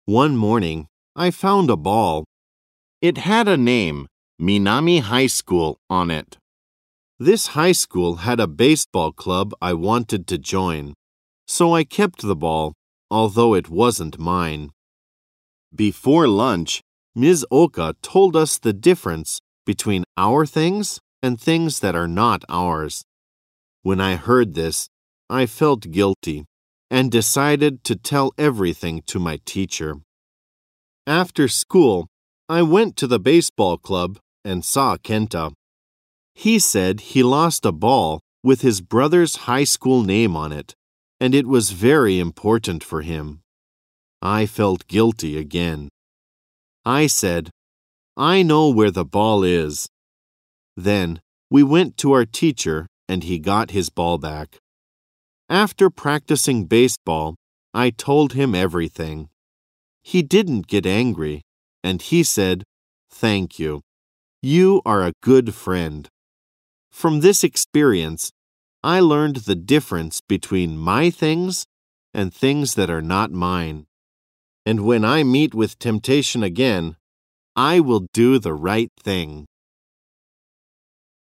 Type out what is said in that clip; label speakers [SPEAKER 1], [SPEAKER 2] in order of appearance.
[SPEAKER 1] One morning, I found a ball. It had a name, Minami High School, on it. This high school had a baseball club I wanted to join, so I kept the ball, although it wasn't mine. Before lunch, Ms. Oka told us the difference between our things and things that are not ours. When I heard this, I felt guilty and decided to tell everything to my teacher. After school, I went to the baseball club and saw Kenta. He said he lost a ball with his brother's high school name on it, and it was very important for him. I felt guilty again. I said, "I know where the ball is." Then we went to our teacher and he got his ball back. After practicing baseball, I told him everything. He didn't get angry, and he said, "Thank you. You are a good friend." From this experience, I learned the difference between my things and things that are not mine. And when I meet with temptation again, I will do the right thing.